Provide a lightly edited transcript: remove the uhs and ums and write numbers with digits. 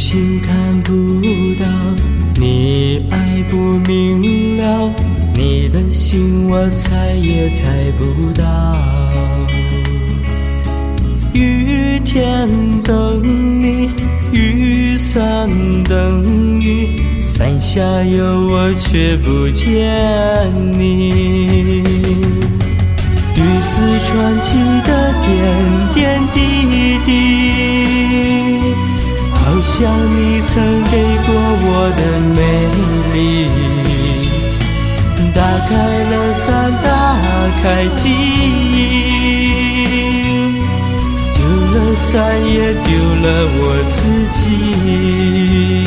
心看不到，你爱不明了，你的心我猜也猜不到。雨天等你，雨伞等雨，伞下有我却不见你。雨丝传奇的点点滴滴，好像你曾给过我的美丽。打开了伞，打开记忆，丢了伞也丢了我自己。